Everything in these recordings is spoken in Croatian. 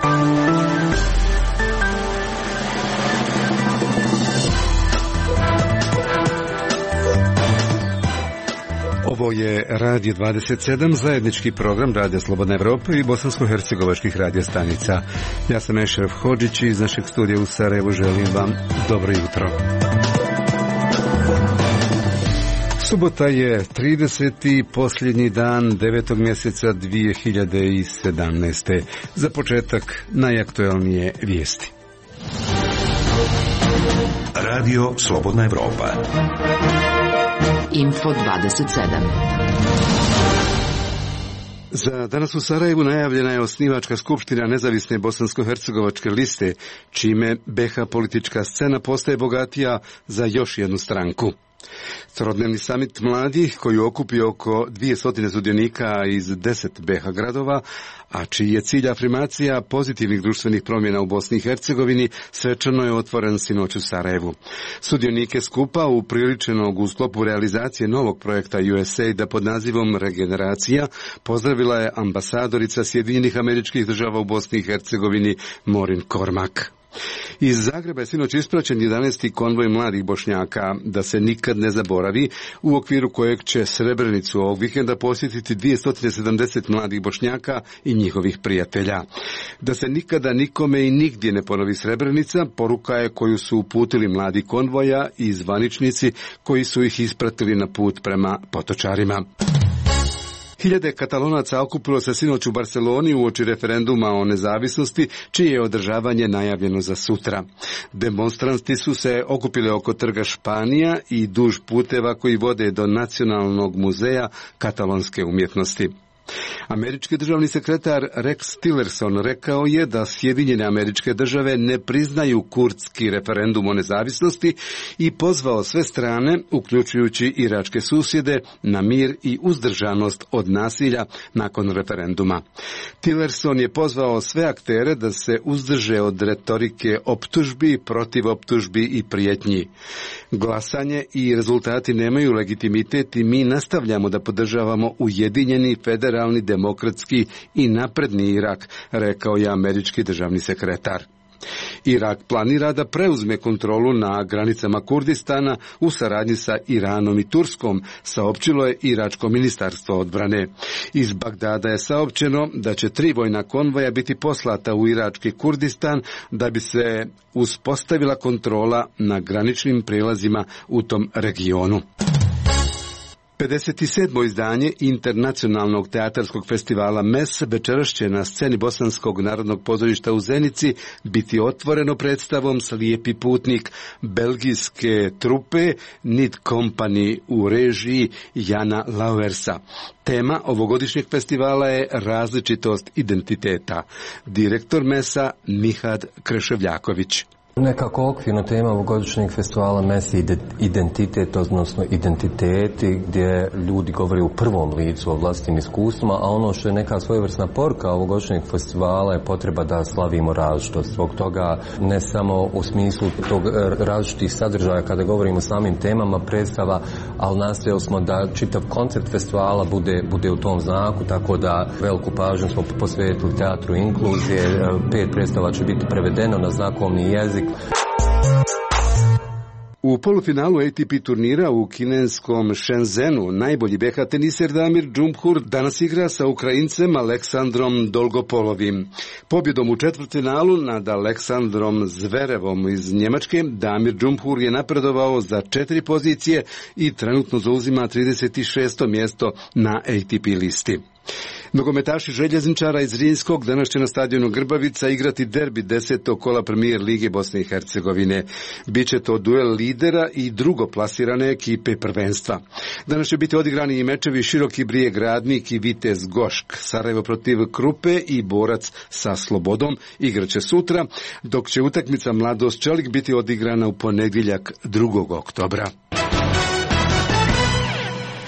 Ovo je Radio 27, zajednički program Radija Slobodna Evropa i bosansko-hercegovačkih radiostanica. Ja sam Ešref Hodžić i iz našeg studija u Sarajevu želim vam dobro jutro. Subota je 30. posljednji dan 9. mjeseca 2017. Za početak najaktuelnije vijesti. Radio Slobodna Evropa. Info 27. Za danas u Sarajevu najavljena je osnivačka skupština nezavisne bosansko-hercegovačke liste, čime BiH politička scena postaje bogatija za još jednu stranku. Trodnevni samit mladih koji okupi oko 200 sudionika iz 10 BiH gradova, a čiji je cilj afirmacija pozitivnih društvenih promjena u Bosni i Hercegovini, svečano je otvoren sinoć u Sarajevu. Sudionike skupa upriličenog u sklopu realizacije novog projekta USAID-a pod nazivom Regeneracija pozdravila je ambasadorica Sjedinjenih Američkih Država u Bosni i Hercegovini Maureen Cormack. Iz Zagreba je sinoć ispraćen 11. konvoj mladih Bošnjaka, da se nikad ne zaboravi, u okviru kojeg će Srebrenicu ovog vikenda posjetiti 270 mladih Bošnjaka i njihovih prijatelja. Da se nikada nikome i nigdje ne ponovi Srebrenica, poruka je koju su uputili mladi konvoja i zvaničnici koji su ih ispratili na put prema Potočarima. Hiljade Katalonaca okupilo se sinoć u Barceloni uoči referenduma o nezavisnosti, čije je održavanje najavljeno za sutra. Demonstranti su se okupili oko trga Španija i duž puteva koji vode do Nacionalnog muzeja katalonske umjetnosti. Američki državni sekretar Rex Tillerson rekao je da Sjedinjene Američke Države ne priznaju kurdski referendum o nezavisnosti i pozvao sve strane, uključujući iračke susjede, na mir i uzdržanost od nasilja nakon referenduma. Tillerson je pozvao sve aktere da se uzdrže od retorike optužbi, protiv optužbi i prijetnji. Glasanje i rezultati nemaju legitimitet i mi nastavljamo da podržavamo ujedinjeni, federalni, demokratski i napredni Irak, rekao je američki državni sekretar. Irak planira da preuzme kontrolu na granicama Kurdistana u saradnji sa Iranom i Turskom, saopćilo je iračko ministarstvo odbrane. Iz Bagdada je saopćeno da će 3 vojna konvoja biti poslata u irački Kurdistan da bi se uspostavila kontrola na graničnim prijelazima u tom regionu. 57. izdanje Internacionalnog teatarskog festivala MES večeras će na sceni Bosanskog narodnog pozorišta u Zenici biti otvoreno predstavom Slijepi putnik belgijske trupe Nid Company u režiji Jana Lauversa. Tema ovogodišnjeg festivala je različitost identiteta. Direktor MES-a Mihad Kreševljaković. Nekako okvirno tema ovogodišnjeg festivala MES je identitet, odnosno identiteti, gdje ljudi govore u prvom licu o vlastitim iskustvima, a ono što je neka svojevrsna poruka ovogodišnjeg festivala je potreba da slavimo različitost. Zbog toga ne samo u smislu tog različitih sadržaja kada govorimo o samim temama predstava, ali nastojali smo da čitav koncept festivala bude u tom znaku, tako da veliku pažnju smo posvetili teatru inkluzije. 5 predstava će biti prevedeno na znakovni jezik. U polufinalu ATP turnira u kineskom Shenzhenu najbolji BiH teniser Damir Džumhur danas igra sa Ukrajincem Aleksandrom Dolgopolovim. Pobjedom u četvrtfinalu nad Aleksandrom Zverevom iz Njemačke, Damir Džumhur je napredovao za 4 pozicije i trenutno zauzima 36. mjesto na ATP listi. Nogometaši Željezničara iz Zrinskog danas će na stadionu Grbavica igrati derbi 10. kola Premier Lige Bosne i Hercegovine. Biće to duel lidera i drugoplasirane ekipe prvenstva. Danas će biti odigrani i mečevi Široki Brijeg Radnik i Vitez Gošk. Sarajevo protiv Krupe i Borac sa Slobodom igraće sutra, dok će utakmica Mladost Čelik biti odigrana u ponedjeljak 2. oktobra.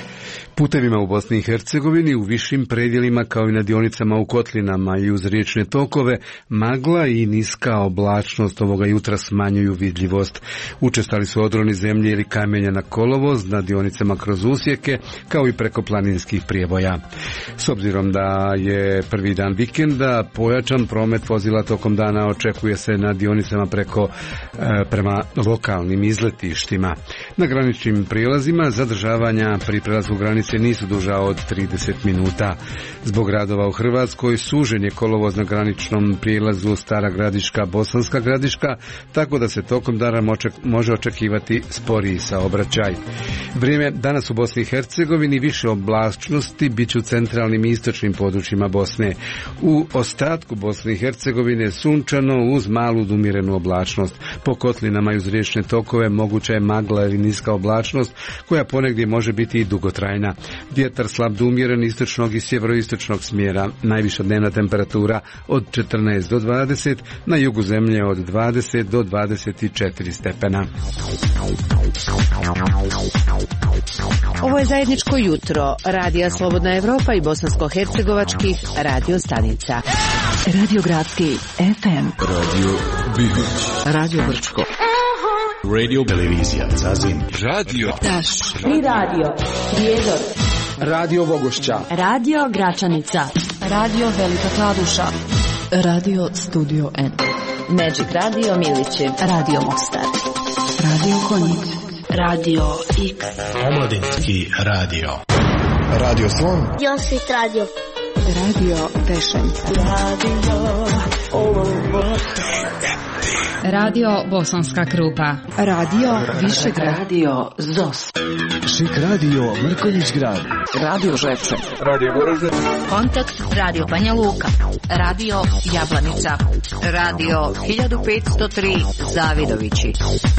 Putevima u Bosni i Hercegovini u višim predjelima kao i na dionicama u kotlinama i uz riječne tokove magla i niska oblačnost ovoga jutra smanjuju vidljivost. Učestali su odroni zemlje ili kamenja na kolovoz na dionicama kroz usjeke kao i preko planinskih prijeboja. S obzirom da je prvi dan vikenda, pojačan promet vozila tokom dana očekuje se na dionicama prema lokalnim izletištima. Na graničnim prijelazima zadržavanja pri prelasku granice nisu duža od 30 minuta. Zbog radova u Hrvatskoj sužen je kolovoz na graničnom prijelazu Stara Gradiška, Bosanska Gradiška, tako da se tokom dana može očekivati sporiji saobraćaj. Vrijeme danas u Bosni i Hercegovini više oblačnosti bit će u centralnim i istočnim područjima Bosne. U ostatku Bosne i Hercegovine sunčano uz malu umjerenu oblačnost. Po kotlinama i uz riječne tokove moguća je magla ili niska oblačnost koja ponegdje može biti i dugotrajna. Vjetar slab do umjeren istočnog i sjeveroistočnog smjera. Najviša dnevna temperatura od 14 do 20, na jugu zemlje od 20 do 24 stepena. Ovo je zajedničko jutro Radija Slobodna Evropa i bosansko-hercegovačkih radio stanica. Radio Gradski FM, Radio Bihać, Radio Brčko, Radio Televizija Zazim, Radio Taš, Tri radio, Prijedor, Radio Vogošća, Radio Gračanica, Radio Velika Kladuša, Radio Studio N, Magic Radio Milići, Radio Mostar, Radio Konjic, Radio X, Omladinski radio. Radio Slon, Josit radio. Radio Tešenj, Radio Bosanska Krupa, Radio Višegrad, Radio Zos, Šik Radio Mrkonjić Grad, Radio Žepče, Radio Goražde, Kontakt Radio Banja Luka, Radio Jablanica, Radio 1503 Zavidovići.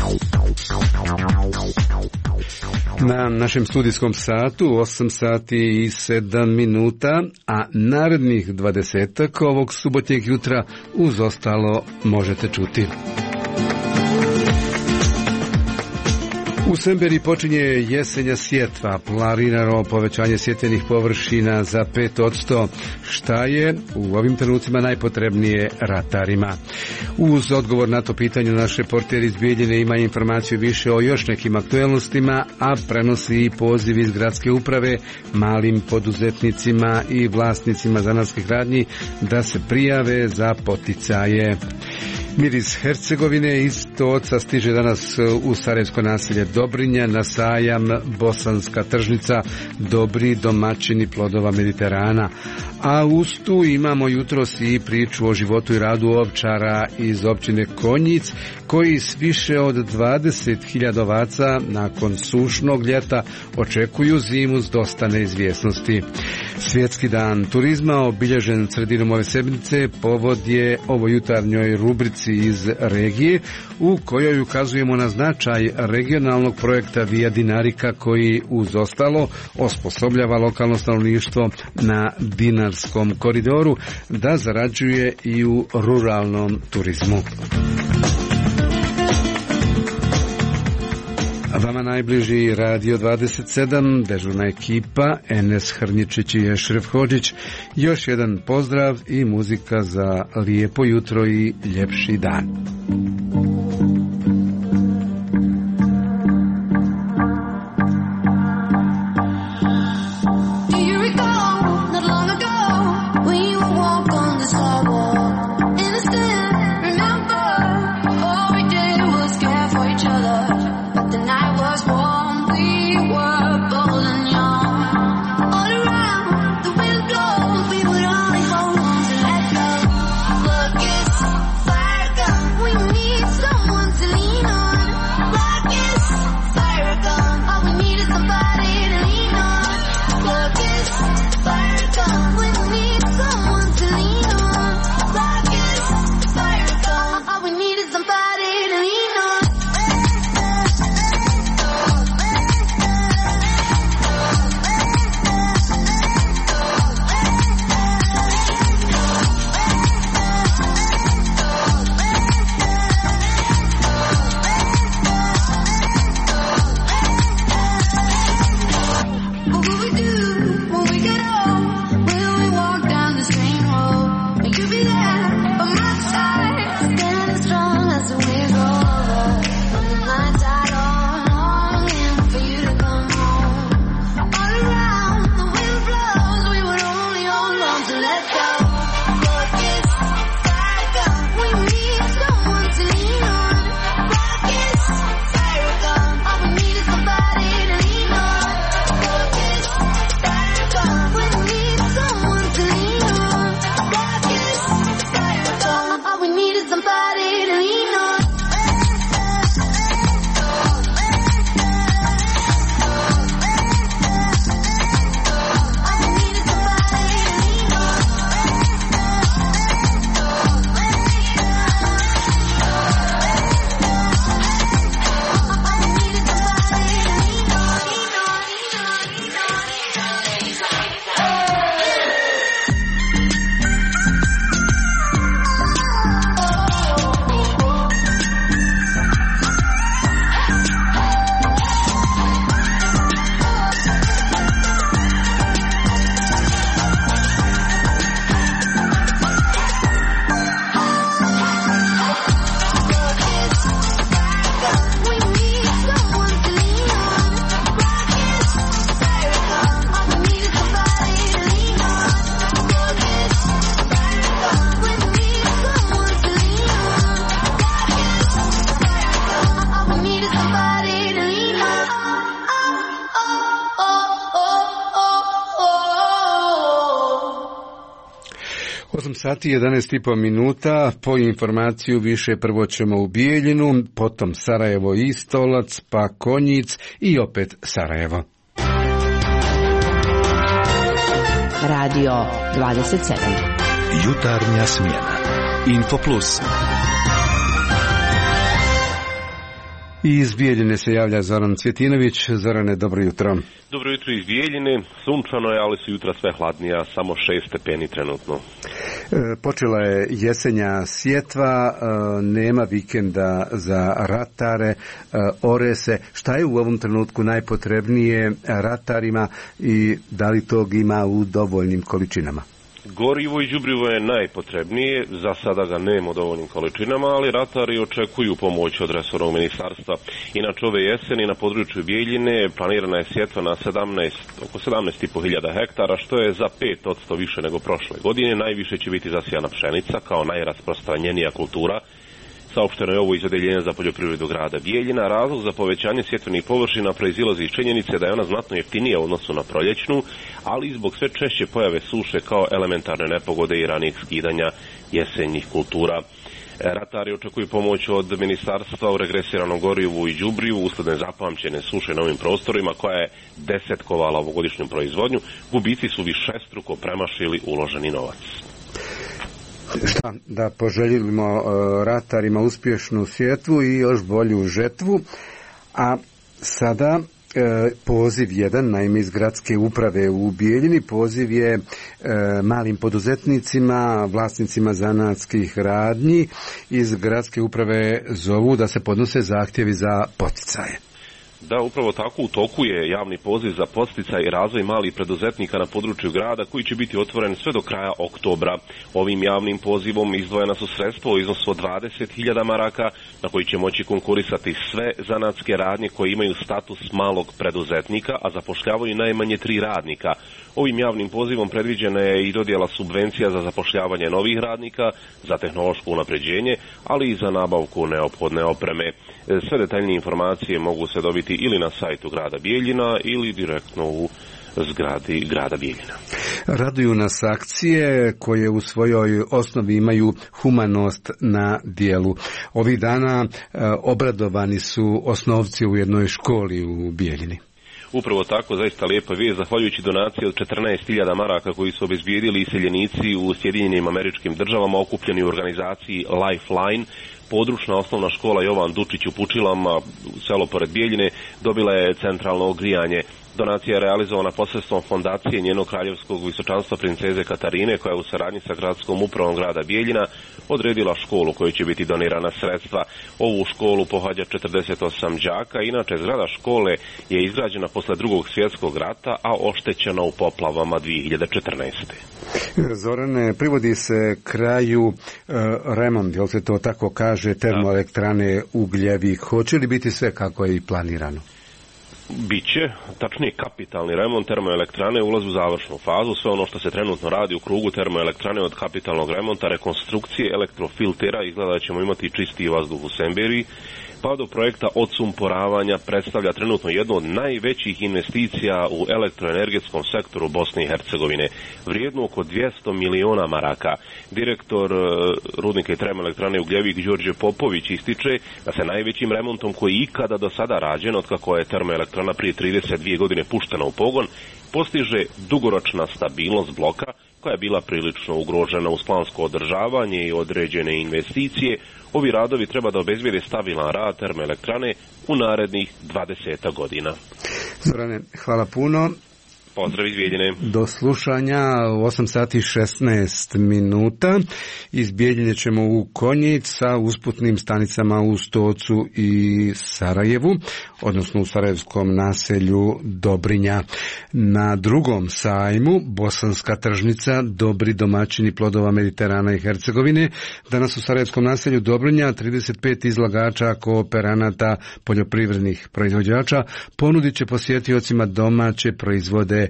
Na našem studijskom satu 8 sati i 7 minuta, a narednih 20 ovog subotnjeg jutra uz ostalo možete čuti. U Semberi počinje jesenja sjetva, planirano povećanje sjetvenih površina za 5%, šta je u ovim trenucima najpotrebnije ratarima. Uz odgovor na to pitanje naš reporter iz Bijeljine ima informaciju više o još nekim aktuelnostima, a prenosi i poziv iz gradske uprave malim poduzetnicima i vlasnicima zanatskih radnji da se prijave za poticaje. Mir iz Hercegovine iz Toca stiže danas u sarajevsko naselje Dobrinja na sajam Bosanska tržnica, dobri domaćini plodova Mediterana. A uz tu imamo jutros i priču o životu i radu ovčara iz općine Konjic, koji s više od 20.000 ovaca nakon sušnog ljeta očekuju zimu s dosta neizvjesnosti. Svjetski dan turizma obilježen sredinom ove sedmice povod je ovoj jutarnjoj rubrici iz regije u kojoj ukazujemo na značaj regionalnog projekta Via Dinarica koji uz ostalo osposobljava lokalno stanovništvo na Dinarskom koridoru da zarađuje i u ruralnom turizmu. Vama najbliži Radio 27, dežurna ekipa, Enes Hrnjičić i Ešref Hodžić. Još jedan pozdrav i muzika za lijepo jutro i ljepši dan. We need 8 sati 11,5 minuta, po informaciju više prvo ćemo u Bijeljinu, potom Sarajevo i Stolac, pa Konjic i opet Sarajevo. Radio 27. Jutarnja smjena. Info Plus. I iz Bijeljine se javlja Zoran Cvjetinović. Zorane, dobro jutro. Dobro jutro iz Bijeljine. Sunčano je, ali su jutra sve hladnija, samo 6 stepeni trenutno. Počela je jesenja sjetva, nema vikenda za ratare, ore se. Šta je u ovom trenutku najpotrebnije ratarima i da li tog ima u dovoljnim količinama? Gorivo i đubrivo je najpotrebnije, za sada ga nema u dovoljnim količinama, ali ratari očekuju pomoć od resornog ministarstva. Inače, ove jeseni na području Bijeljine planirana je sjetva na oko 17.500 hektara, što je za 5% više nego prošle godine. Najviše će biti zasijana pšenica kao najrasprostranjenija kultura. Saopšteno je ovo iz Odeljenja za poljoprivredu grada Bijeljina. Razlog za povećanje sjetvenih površina proizilazi iz činjenice da je ona znatno jeftinija u odnosu na proljećnu, ali i zbog sve češće pojave suše kao elementarne nepogode i ranijeg skidanja jesenjih kultura. Ratari očekuju pomoć od ministarstva u regresiranom gorivu i đubrivu usled nezapamćene suše na ovim prostorima koja je desetkovala ovogodišnju proizvodnju. Gubici su višestruko premašili uloženi novac. Šta da poželjimo ratarima uspješnu sjetvu i još bolju žetvu, a sada poziv jedan, naime iz gradske uprave u Bijeljini, poziv je malim poduzetnicima, vlasnicima zanatskih radnji iz gradske uprave zovu da se podnose zahtjevi za poticaje. Da, upravo tako, u toku je javni poziv za podsticaj i razvoj malih preduzetnika na području grada koji će biti otvoren sve do kraja oktobra. Ovim javnim pozivom izdvojena su sredstva u iznosu od 20.000 maraka na koji će moći konkurisati sve zanatske radnje koje imaju status malog preduzetnika, a zapošljavaju najmanje 3 radnika. Ovim javnim pozivom predviđena je i dodjela subvencija za zapošljavanje novih radnika, za tehnološko unapređenje, ali i za nabavku neophodne opreme. Sve detaljnije informacije mogu se dobiti ili na sajtu grada Bijeljina ili direktno u zgradi grada Bijeljina. Raduju nas akcije koje u svojoj osnovi imaju humanost na dijelu. Ovih dana obradovani su osnovci u jednoj školi u Bijeljini. Upravo tako, zaista lijepa vijest, zahvaljujući donaciji od 14.000 maraka koji su obezbijedili iseljenici u Sjedinjenim Američkim Državama okupljeni u organizaciji Lifeline. Područna osnovna škola Jovan Dučić u Pučilama, selo pored Bijeljine, dobila je centralno grijanje. Donacija je realizovana posredstvom fondacije njenog kraljevskog visočanstva princeze Katarine, koja je u saradnji sa gradskom upravom grada Bijeljina odredila školu kojoj će biti donirana sredstva. Ovu školu pohađa 48 đaka, inače zgrada škole je izgrađena posle Drugog svjetskog rata, a oštećena u poplavama 2014. Zorane, privodi se kraju remont, jel se to tako kaže, termoelektrane Ugljevik. Hoće li biti sve kako je i planirano? Biće, tačnije kapitalni remont termoelektrane ulazi u završnu fazu. Sve ono što se trenutno radi u krugu termoelektrane od kapitalnog remonta, rekonstrukcije elektrofiltera, izgleda da ćemo imati čistiji vazduh u Semberiji, pa do projekta odsumporavanja predstavlja trenutno jednu od najvećih investicija u elektroenergetskom sektoru Bosne i Hercegovine, vrijednu oko 200 miliona maraka. Direktor rudnika i termoelektrane Ugljevik Đorđe Popović ističe da se najvećim remontom koji ikada do sada rađen, otkako je termoelektrana prije 32 godine puštena u pogon, postiže dugoročna stabilnost bloka koja je bila prilično ugrožena uz plansko održavanje i određene investicije. Ovi radovi treba da obezbijede stabilan rad termoelektrane u narednih 20 godina. Zorane, hvala puno. Pozdrav iz Bijeljine. Do slušanja u 8 sati 16 minuta. Iz Bijeljine ćemo u Konjic sa usputnim stanicama u Stocu i Sarajevu, odnosno u sarajevskom naselju Dobrinja. Na drugom sajmu Bosanska tržnica, dobri domaćini plodova Mediterana i Hercegovine. Danas u sarajevskom naselju Dobrinja 35 izlagača, kooperanata, poljoprivrednih proizvođača ponudit će posjetiocima domaće proizvode proizvode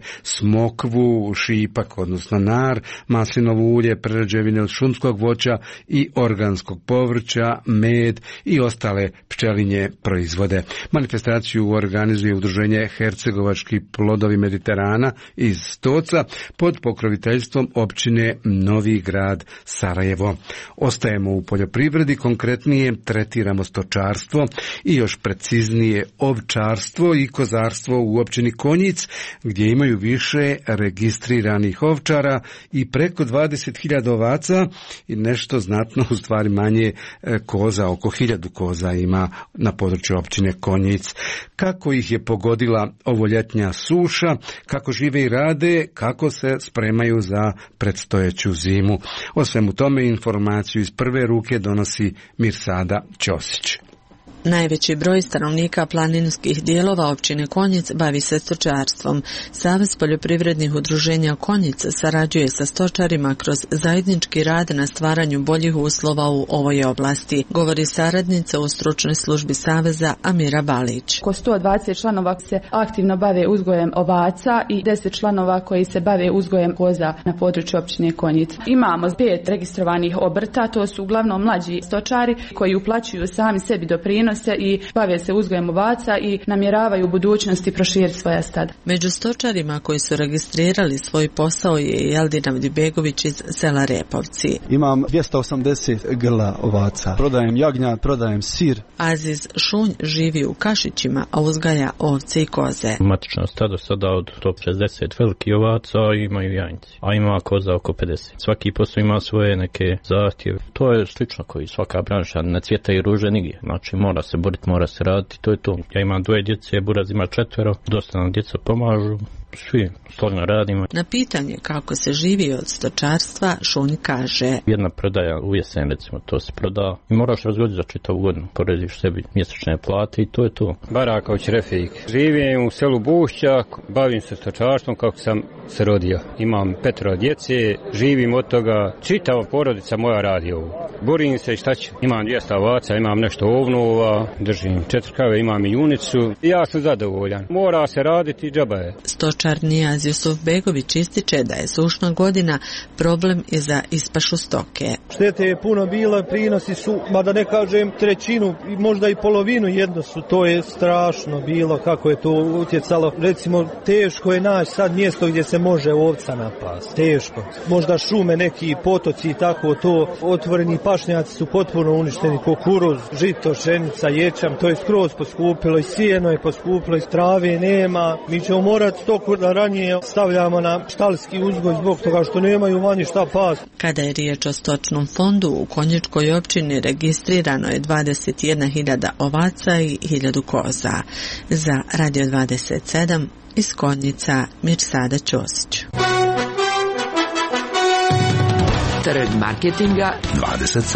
smokvu, šipak, odnosno nar, maslinovo ulje, prerađevine od šumskog voća i organskog povrća, med i ostale pčelinje proizvode. Manifestaciju organizuje udruženje Hercegovački plodovi Mediterana iz Stoca pod pokroviteljstvom općine Novi Grad Sarajevo. Ostajemo u poljoprivredi, konkretnije tretiramo stočarstvo i još preciznije ovčarstvo i kozarstvo u općini Konjic, gdje imaju više registriranih ovčara i preko 20.000 ovaca i nešto znatno, u stvari manje koza, oko 1000 koza ima na području općine Konjic. Kako ih je pogodila ovoljetnja suša, kako žive i rade, kako se spremaju za predstojeću zimu. O svemu tome informaciju iz prve ruke donosi Mirsada Ćosić. Najveći broj stanovnika planinskih dijelova općine Konjic bavi se stočarstvom. Savez poljoprivrednih udruženja Konjic sarađuje sa stočarima kroz zajednički rad na stvaranju boljih uslova u ovoj oblasti, govori saradnica u stručnoj službi Saveza Amira Balić. Oko 120 članova se aktivno bave uzgojem ovaca i 10 članova koji se bave uzgojem koza na području općine Konjic. Imamo 5 registrovanih obrta, to su uglavnom mlađi stočari koji uplaćuju sami sebi doprinose i bave se uzgojem ovaca i namjeravaju u budućnosti proširiti svoja stada. Među stočarima koji su registrirali svoj posao je i Eldin Avdibegović iz sela Repovci. Imam 280 grla ovaca. Prodajem jagnjad, prodajem sir. Aziz Šunj živi u Kašićima, a uzgaja ovce i koze. Matično stado sada od 160 velikih ovaca imaju janjci, a ima koza oko 50. Svaki posao ima svoje neke zahtjeve. To je slično koji svaka branša, ne cvjeta i ruže nigdje. Znači mora se boriti, mora se raditi, to je to. Ja imam 2 djece, Buraz ima 4, dosta nam djeca pomažu, svi stvarno radimo. Na pitanje kako se živi od stočarstva, Šunj kaže: jedna prodaja u jesen, recimo, to se proda i moraš razgoditi za čitavu godinu, porediš sebi mjesečne plate i to je to. Baraković Refik. Živim u selu Bušćak, bavim se stočarstvom kako sam se rodio. Imam 5 djece, živim od toga, čitava porodica moja radi ovo. Borim se i šta ću. Imam 200 ovaca, imam nešto ovnova, držim 4 krave, imam i junicu. Ja sam zadovoljan. Mora se raditi, džaba je. Stočar Nijaz Jusuf Begović ističe da je sušna godina problem i za ispašu stoke. Štete je puno bilo, prinosi su, mada ne kažem trećinu, možda i polovinu jedno su, to je strašno bilo kako je to utjecalo. Recimo, teško je naći sad mjesto gdje se može ovca napast. Teško. Možda šume, neki potoci i tako to, otvoreni pašnjaci su potpuno uništeni, kukuruz, žito, pšenica, ječam, to je skroz poskupilo i sjeno je poskupilo i trave nema. Mi ćemo morati stoku da ranije stavljamo na štalski uzgoj zbog toga što nemaju vani šta pas. Kada je riječ o stočnom fondu, u Konjičkoj općini registrirano je 21.000 ovaca i 1000 koza. Za Radio 27 iz Konjica Mirsada Ćosić. Trg marketinga 27.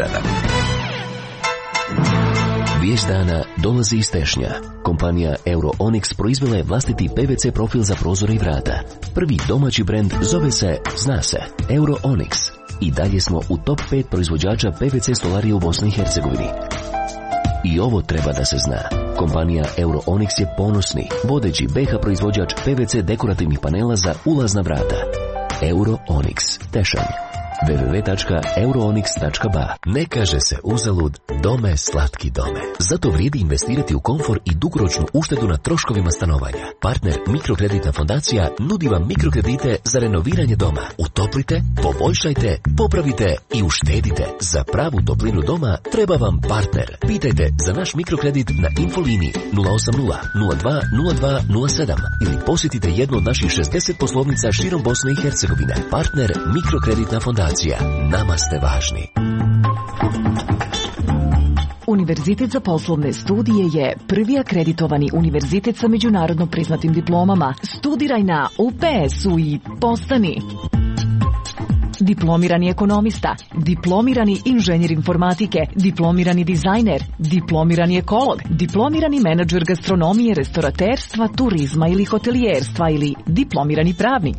Vijest dana dolazi iz Tešnja. Kompanija EuroOnix proizvela je vlastiti PVC profil za prozore i vrata. Prvi domaći brend zove se, zna se, EuroOnix. I dalje smo u top 5 proizvođača PVC stolarije u Bosni i Hercegovini. I ovo treba da se zna. Kompanija EuroOnix je ponosni, vodeći BiH proizvođač PVC dekorativnih panela za ulazna vrata. EuroOnix, Tešanj. www.euroonix.ba. Ne kaže se uzalud, dome slatki dome. Zato vrijedi investirati u komfor i dugoročnu uštedu na troškovima stanovanja. Partner Mikrokreditna fondacija nudi vam mikrokredite za renoviranje doma. Utoplite, poboljšajte, popravite i uštedite. Za pravu toplinu doma treba vam partner. Pitajte za naš mikrokredit na infolini 080 02 02 07 ili posjetite jednu od naših 60 poslovnica širom Bosne i Hercegovine. Partner Mikrokreditna fondacija. Nama ste važni. Univerzitet za poslovne studije je prvi akreditovani univerzitet sa međunarodno priznatim diplomama. Studiraj na UPS-u i postani diplomirani ekonomista, diplomirani inženjer informatike, diplomirani dizajner, diplomirani ekolog, diplomirani menadžer gastronomije, restoraterstva, turizma ili hotelijerstva ili diplomirani pravnik.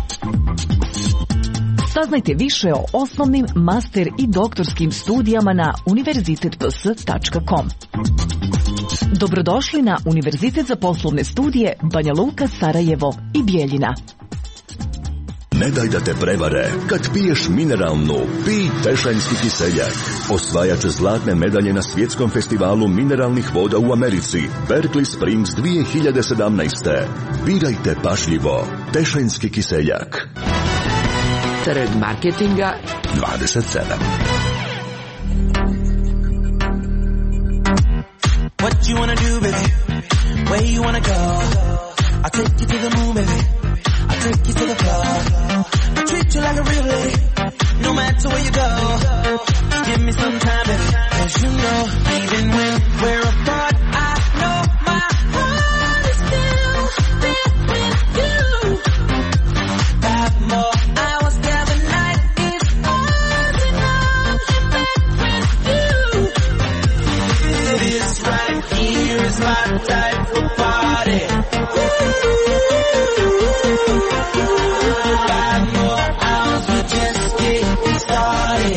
Saznajte više o osnovnim, master i doktorskim studijama na univerzitetps.com. Dobrodošli na Univerzitet za poslovne studije Banja Luka, Sarajevo i Bijeljina. Ne daj da te prevare. Kad piješ mineralnu, pij Tešanjski kiseljak. Osvajač zlatne medalje na svjetskom festivalu mineralnih voda u Americi. Berkeley Springs 2017. Birajte pašljivo. Tešanjski kiseljak. Trg marketinga 27. What you wanna do, baby? Where you wanna go? I'll take you to the moon, baby. I'll take you to the floor. I'll treat you like a real lady, no matter where you go. Give me some time, baby, 'cause you know, even when we're apart, I know my heart is still there with you. 5 more hours till the night is ours, and I'll get back with you. This right here is my type of party. 5 more hours, we're just getting started.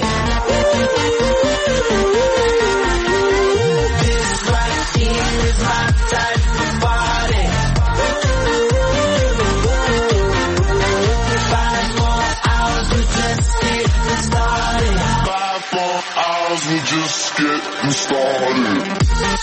This right here is my type of party. 5 more hours, we're just getting started. 5 more hours, we're just getting started.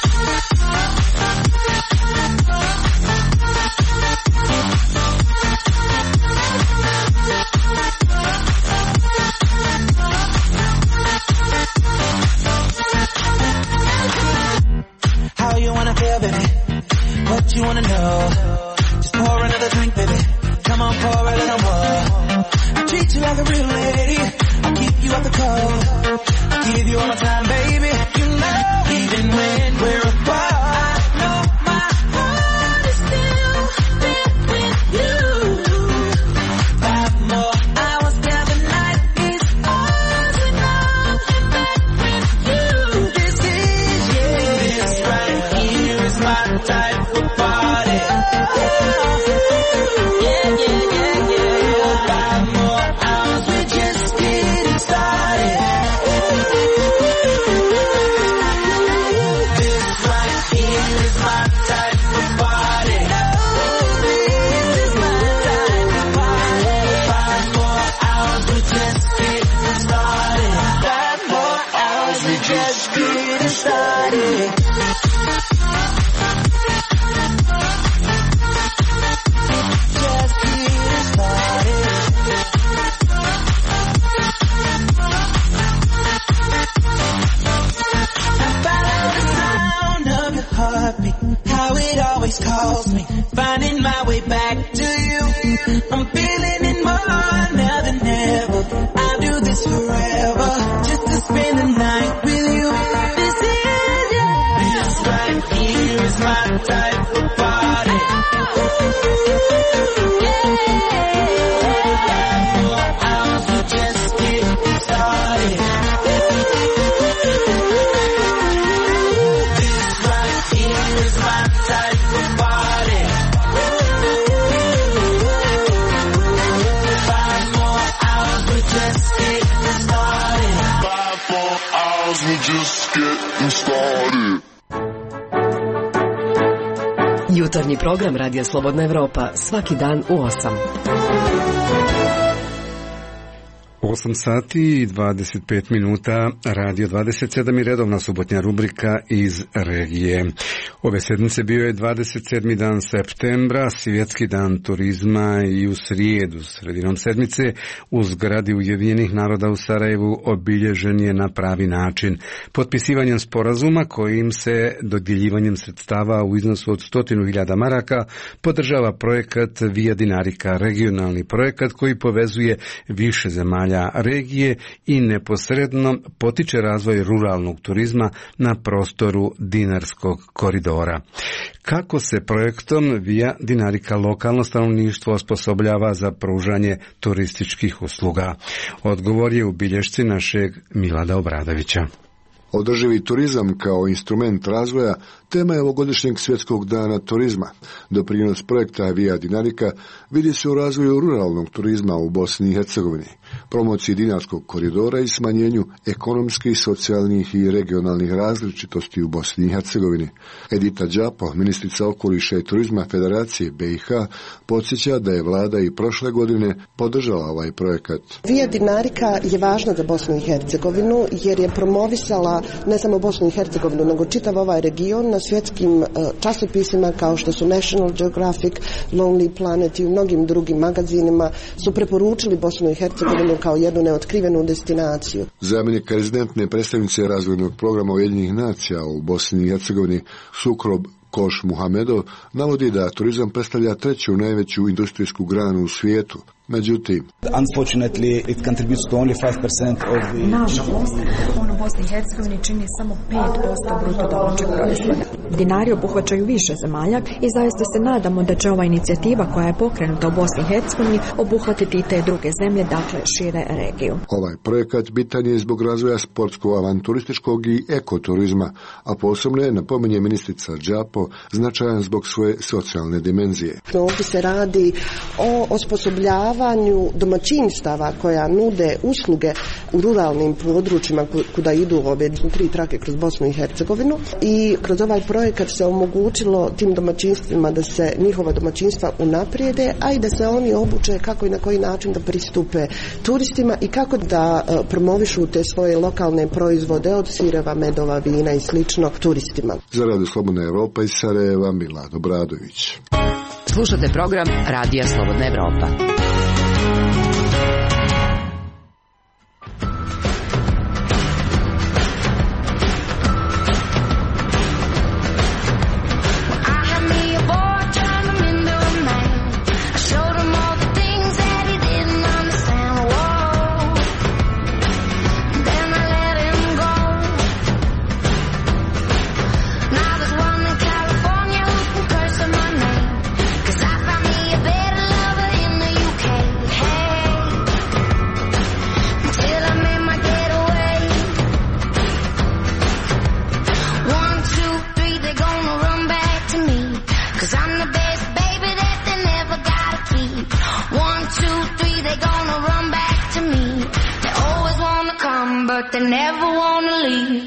How you wanna feel, baby? What you wanna know? Just pour another drink, baby. Come on, pour a little more. I treat you like a real lady. I'll keep you out the cold. I'll give you all my time, baby. You know, even when we're apart, I know my heart is still there with you. 5 more hours till the night is ours, and I'll get back with you. This is, yeah, this right here is my type of party. Yeah, yeah, yeah, yeah. 5 more hours, we're just getting started. This right here is my type of party. This is my type of party. 5 more hours, we're just getting started. 5 more hours, we're just getting started. Just getting started. I follow the sound of your heartbeat, how it always calls me, finding my way back to you. I'm feeling it more now than ever. I'll do this forever, just to spend the night with you. This is, yeah, this right here is my type of party. Just getting started. This right here is my type of party. 5 more hours, we're just getting started. 5 more hours, we're just getting started. Jutarnji program Radija Slobodna Evropa svaki dan u 8. 8 sati i 25 minuta, Radio 27 i redovna subotnja rubrika iz regije. Ove sedmice bio je 27. dan septembra, svjetski dan turizma, i u srijedu, sredinom sedmice, u zgradi Ujedinjenih naroda u Sarajevu obilježen je na pravi način potpisivanjem sporazuma kojim se dodjeljivanjem sredstava u iznosu od 100.000 maraka podržava projekat Via Dinarica, regionalni projekat koji povezuje više zemalja regije i neposredno potiče razvoj ruralnog turizma na prostoru Dinarskog koridora. Kako se projektom Via Dinarica lokalno stanovništvo osposobljava za pružanje turističkih usluga? Odgovor je u bilješci našeg Milada Obradovića. Održivi turizam kao instrument razvoja tema je ovogodišnjeg svjetskog dana turizma. Doprinos projekta Via Dinarica vidi se u razvoju ruralnog turizma u Bosni i Hercegovini, promociji dinarskog koridora i smanjenju ekonomskih, socijalnih i regionalnih različitosti u Bosni i Hercegovini. Edita Đapo, ministrica okoliša i turizma Federacije BiH, podsjeća da je vlada i prošle godine podržala ovaj projekat. Via Dinarica je važna za Bosnu i Hercegovinu jer je promovisala ne samo Bosnu i Hercegovinu, nego čitav ovaj region na svjetskim časopisima kao što su National Geographic, Lonely Planet i u mnogim drugim magazinima su preporučili Bosnu i Hercegovinu kao jednu neotkrivenu destinaciju. Zamjenik rezidentne predstavnice razvojnog programa Ujedinjenih nacija u Bosni i Hercegovini Sukrob Koš Muhamedov navodi da turizam predstavlja treću najveću industrijsku granu u svijetu. Međutim, nažalost, on u Bosni i Hercegovini čini samo 5% bruto domaćeg proizvoda. Dinari obuhvaćaju više zemalja i zaista se nadamo da će ova inicijativa koja je pokrenuta u Bosni i Hercegovini obuhvatiti i te druge zemlje, dakle šire regiju. Ovaj projekat bitan je zbog razvoja sportsko-avanturističkog i ekoturizma, a posebno je, napominje ministrica Đapo, značajan zbog svoje socijalne dimenzije. Ovdje se radi o osposobljavanju domaćinstava koja nude usluge u ruralnim područjima kuda idu ove 3 trake kroz Bosnu i Hercegovinu i kroz ovaj projekat se omogućilo tim domaćinstvima da se njihova domaćinstva unaprijede, a i da se oni obuče kako i na koji način da pristupe turistima i kako da promovišu te svoje lokalne proizvode od sireva, medova, vina i slično turistima. Za Radio Slobodna Evropa iz Sarajeva, Milad Obradović. Slušate program Radija Slobodna Evropa. But they never wanna leave.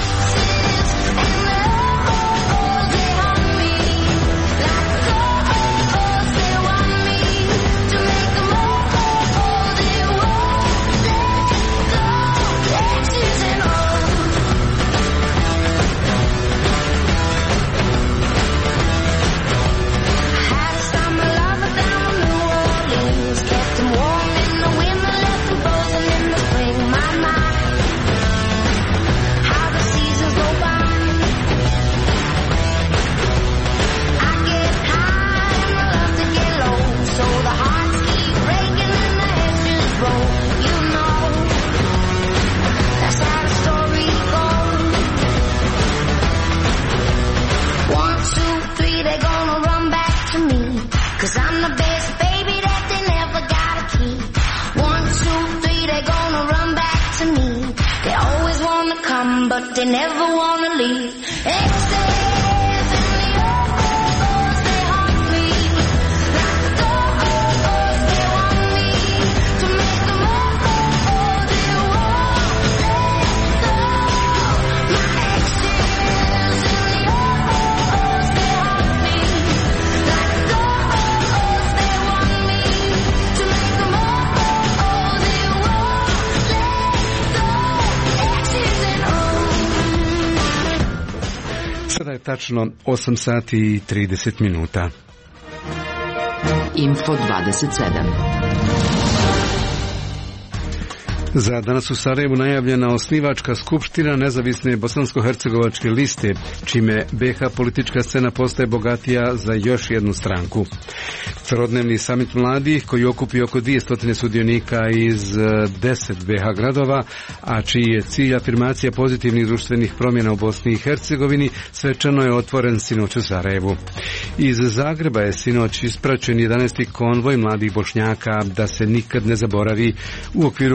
But they never wanna leave. Sada je tačno 8 sati i 30 minuta. Info 27. Za danas u Sarajevu najavljena osnivačka skupština nezavisne bosansko-hercegovačke liste, čime BiH politička scena postaje bogatija za još jednu stranku. Trodnevni samit mladih koji okupi oko 200 sudionika iz 10 BiH gradova, a čiji je cilj afirmacija pozitivnih društvenih promjena u Bosni i Hercegovini, svečano je otvoren sinoć u Sarajevu. Iz Zagreba je sinoć ispraćen 11. konvoj mladih Bošnjaka da se nikad ne zaboravi, u okviru kojeg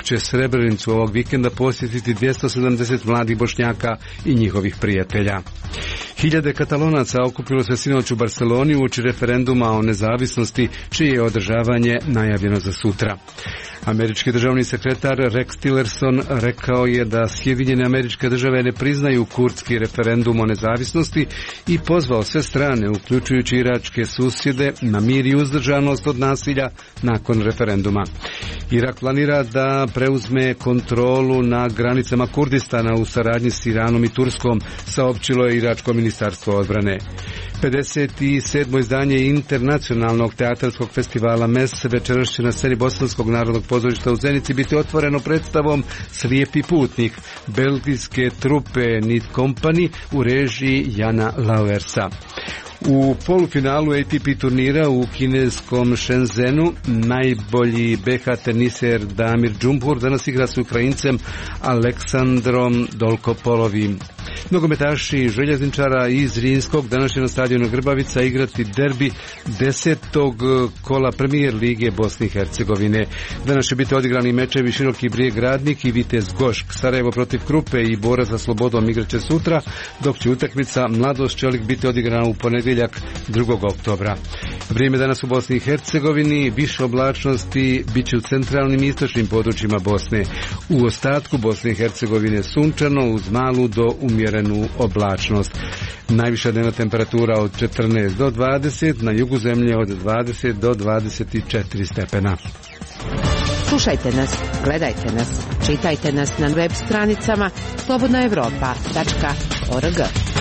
će Srebrenicu ovog vikenda posjetiti 270 mladih Bošnjaka i njihovih prijatelja. Hiljade Katalonaca okupilo se sinoć u Barceloni uoči referenduma o nezavisnosti, čije je održavanje najavljeno za sutra. Američki državni sekretar Rex Tillerson rekao je da Sjedinjene Američke Države ne priznaju kurdski referendum o nezavisnosti i pozvao sve strane, uključujući iračke susjede, na mir i uzdržanost od nasilja nakon referenduma. Irak planira da preuzme kontrolu na granicama Kurdistana u saradnji s Iranom i Turskom, saopćilo je iračko ministarstvo odbrane. 57. izdanje internacionalnog teatarskog festivala MES večeras će na sceni Bosanskog narodnog pozorišta u Zenici biti otvoreno predstavom Slijepi putnik belgijske trupe Need Company u režiji Jana Lauersa. U polufinalu ATP turnira u kineskom Shenzhenu najbolji BH teniser Damir Džumhur danas igra s Ukrajincem Aleksandrom Dolkopolovim. Nogometaši željezničara iz Rinskog danas će na stadionu Grbavica igrati derbi 10. kola Premier lige Bosne i Hercegovine. Danas će biti odigrani mečevi Široki Brijeg Radnik i Vitez Gošk. Sarajevo protiv Krupe i Bora za slobodom igraće sutra, dok će utakmica Mladost Čelik biti odigrana u ponedjeljak 2. oktobra. Vrijeme danas u Bosni i Hercegovini, više oblačnosti bit će u centralnim i istočnim područjima Bosne. U ostatku Bosne i Hercegovine sunčano uz malu do umjerenu oblačnost. Najviša dnevna temperatura od 14 do 20, na jugu zemlje od 20 do 24 stepena. Slušajte nas, gledajte nas, čitajte nas na web stranicama slobodnaevropa.org.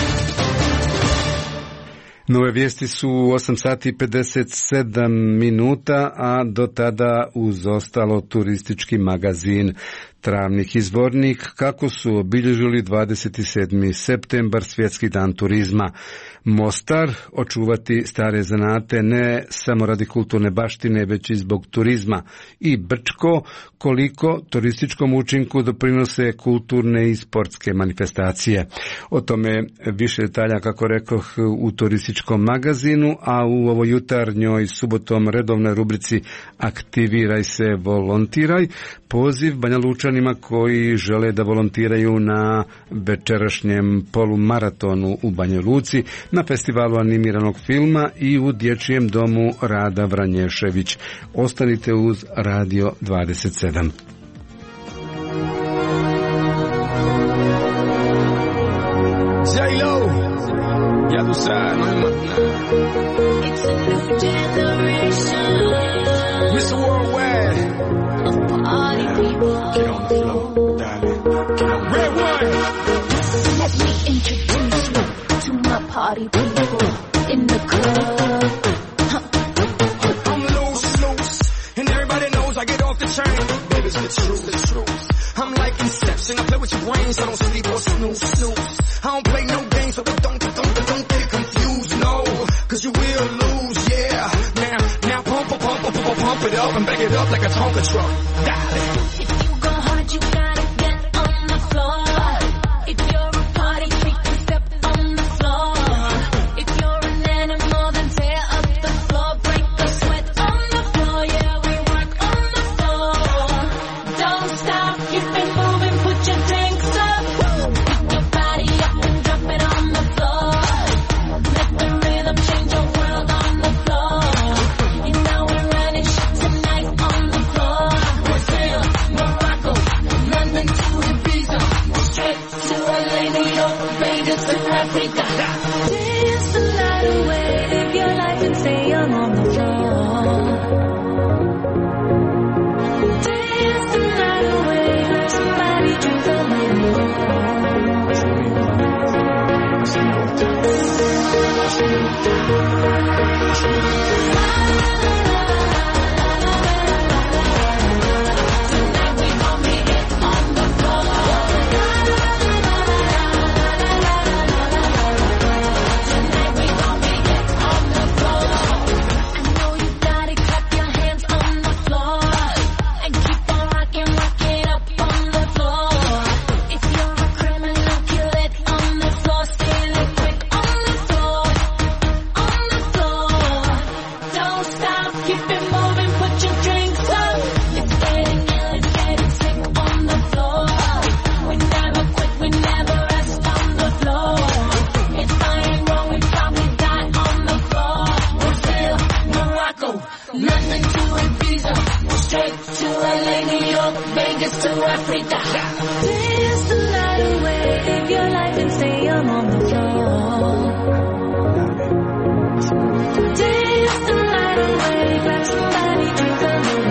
Nove vijesti su 8 sati 57 minuta, a do tada uz ostalo turistički magazin Travnik izvornik kako su obilježili 27. septembar, svjetski dan turizma. Mostar, očuvati stare zanate ne samo radi kulturne baštine, već i zbog turizma. I Brčko, koliko turističkom učinku doprinose kulturne i sportske manifestacije. O tome više detalja, kako rekoh, u turističkom magazinu, a u ovoj jutarnjoj subotom redovnoj rubrici Aktiviraj se, volontiraj, poziv Banja Lučanima koji žele da volontiraju na večerašnjem polumaratonu u Banja Luci, na festivalu animiranog filma i u dječjem domu Rada Vranješević. Ostanite uz Radio 27. J-Lo, ya tú sabes, no hay más nada. It's a new generation. Mr. Worldwide. Of party people. Get on the floor, darling. Get on. Red one. Let me introduce you to my party people in the club. I'm loose, and everybody knows I get off the train. Baby, it's the truth. I'm like Inception, I play with your brains, I don't sleep or snooze. I don't play no games, so don't get it confused, no, cause you will lose, yeah. Now pump it up and back it up like a Tonka truck. Darling. If you go hard, you gotta get on the floor. If you're a party freak, then step on the floor. If you're an animal, then tear up the floor. Break the sweat on the floor, yeah, we work on the floor. Don't stop, keep it moving, put your drinks up. Pick your body up and drop it on the floor. Let the rhythm change your world on the floor. You know we're running shit tonight on the floor. Brazil, Morocco, London to Ibiza, straight to LA, New York, Vegas to Africa. Dance the night away, live your life and stay young on the floor. Dance the night away, let somebody drink the Vegas to Africa. Dance the night away, live your life and stay young on the floor. Dance the night away, grab somebody, drink a little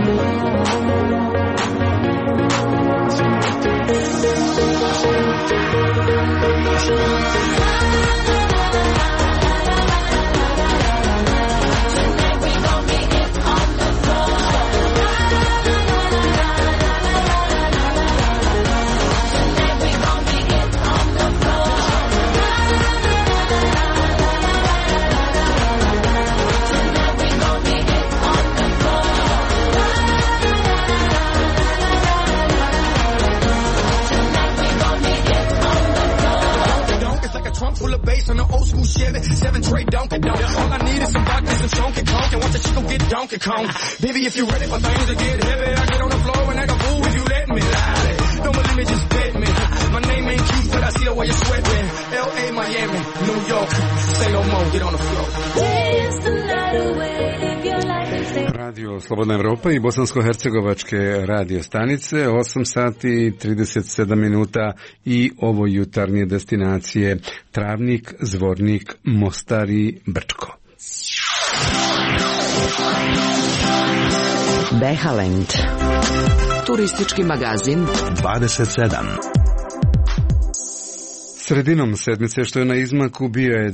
full of bass on the old school Chevy, 7 tray Donkey Donk. All I need is some vodka and some Chonky Conk, and watch a chico get Donkey Kong. Baby, if you're ready for things to get heavy, I get on the floor and act a fool if you let me lie. Don't believe me, just bet me. My name ain't cute, but I see the way you're sweating. L.A., Miami, New York, say no more, get on the floor. Dance the night away, live your life and stay. Radio Slobodna Evropa i bosansko-hercegovačke radio stanice, 8 sati 37 minuta i ovo jutarnje destinacije Travnik, Zvornik, Mostar i Brčko. Behalend. Turistički magazin 27. Sredinom sedmice što je na izmaku bio je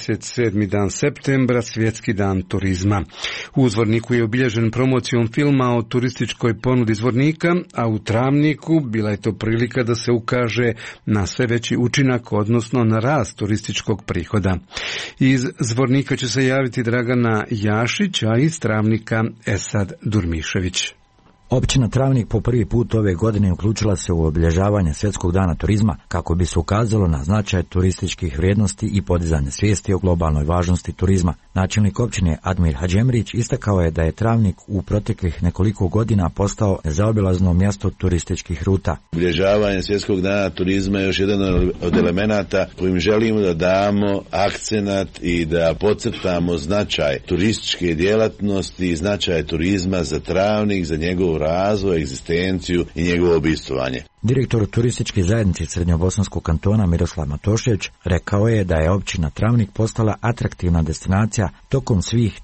27. dan septembra, svjetski dan turizma. U Zvorniku je obilježen promocijom filma o turističkoj ponudi Zvornika, a u Travniku bila je to prilika da se ukaže na sve veći učinak, odnosno na rast turističkog prihoda. Iz Zvornika će se javiti Dragana Jašić, a iz Travnika Esad Durmišević. Općina Travnik po prvi put ove godine uključila se u obilježavanje Svjetskog dana turizma kako bi se ukazalo na značaj turističkih vrijednosti i podizanje svijesti o globalnoj važnosti turizma. Načelnik općine Admir Hadžemrić istakao je da je Travnik u proteklih nekoliko godina postao nezaobilazno mjesto turističkih ruta. Obilježavanje Svjetskog dana turizma je još jedan od elemenata kojim želimo da damo akcenat i da podcrtamo značaj turističke djelatnosti i značaj turizma za Travnik, za njegov razvoj, egzistenciju i njegovo obistovanje. Direktor turističke zajednice Srednjobosanskog kantona Miroslav Matošević rekao je da je općina Travnik postala atraktivna destinacija tokom svih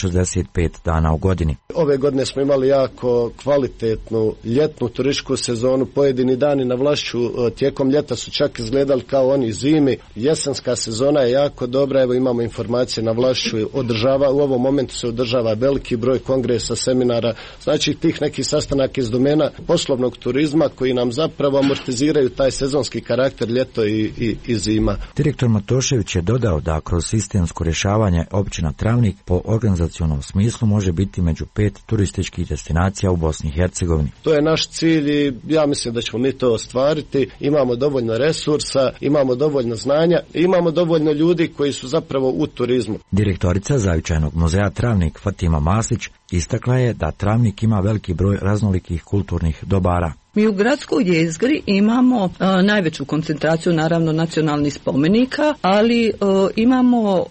365 dana u godini. Ove godine smo imali jako kvalitetnu ljetnu turističku sezonu, pojedini dani na Vlašću tijekom ljeta su čak izgledali kao oni zimi. Jesenska sezona je jako dobra, evo imamo informacije na Vlašću, u ovom momentu se održava veliki broj kongresa, seminara, znači tih nekih sastanaka iz domena poslovnog turizma koji nam zapravo amortiziraju taj sezonski karakter ljeto i zima. Direktor Matošević je dodao da kroz sistemsko rješavanje općina Travnik po organizacionom smislu može biti među 5 turističkih destinacija u Bosni i Hercegovini. To je naš cilj i ja mislim da ćemo mi to ostvariti. Imamo dovoljno resursa, imamo dovoljno znanja, imamo dovoljno ljudi koji su zapravo u turizmu. Direktorica Zavičajnog muzeja Travnik Fatima Masić istakla je da Travnik ima veliki broj raznolikih kulturnih dobara. Mi u gradskoj jezgri imamo najveću koncentraciju naravno nacionalnih spomenika, ali imamo